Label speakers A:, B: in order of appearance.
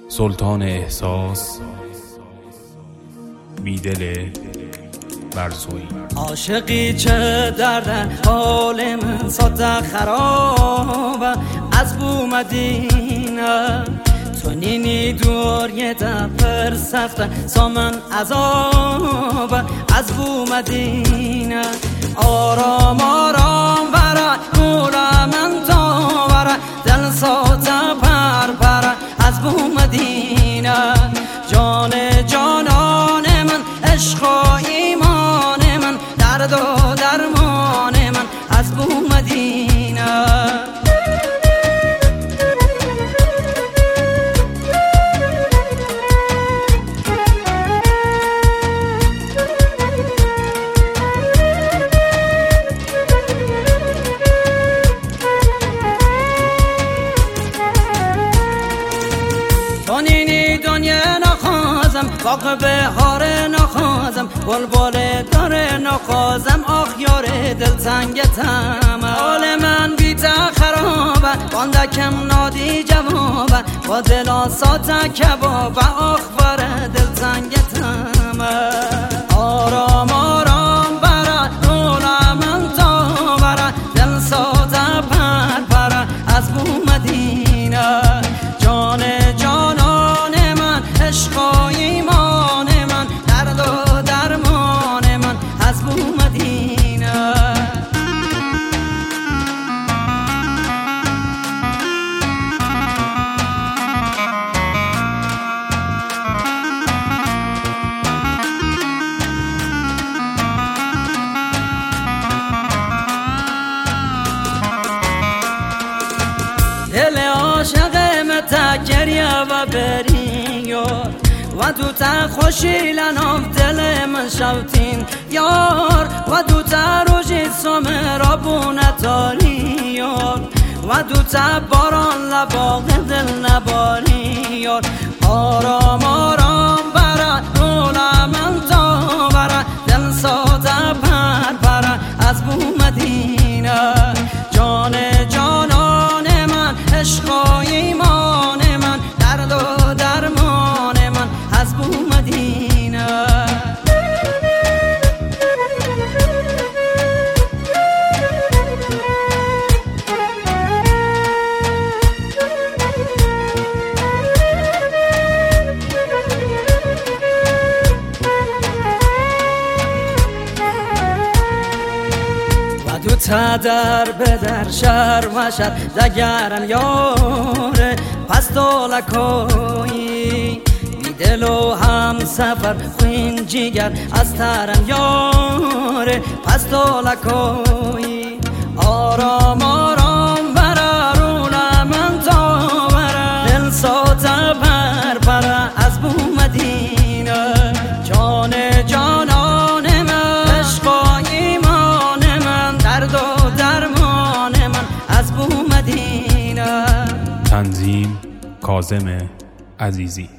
A: سلطان احساس، بیدل برزویی.
B: عاشقی چه درد حال من صد خراب از بو مدینه، تو نینی دور یه دپر سخت سامن عذاب از بو مدینه. آرام آرام برای مولا من تا برای دل ساته پر پر از بو مدینه. جان جانان من، عشق و ایمان من، درد و درمان من از بو مدینه. دنینی دنیا نخوازم، باغ بهار نخوازم، بلبل داره نخوازم، آخ یار دلتنگتم. حال من بیت خرابه، باندکم نادی جوابه، با دل آسات کبابه، آخ باره دلتنگتم. آرام آرام برا رولا من تا برا دل ساته پر پر از بو مدینه. جان جانان من، عشق و ایمان من، درد و درمان من از بو مدینه. دل عاشق متگریه و بریار و دو تا خوشی لناف دل من شوتین یار، و دو تا روژی سومرا بونه تاری یار، و دو تا باران لباغ دل نباری یار. آرام آرام برا رولا من تا برا دل ساده پر پر از بو مدینه. جان جانان من، عشق و ایمان من، درد و درمان من از بو مدینه. دو تا در به در شهر و شهر دگرم یاره، پس دولکویی بی دل و هم سفر خوین جیگر از ترم یاره، پس دولکویی. آرام آرام برا رولا من تا برا دل ساته پر پر از بو مدینه. جان جانان من، عشق و ایمان من، درد و درمان من از بو مدینه.
A: تنظیم کاظم عزیزی.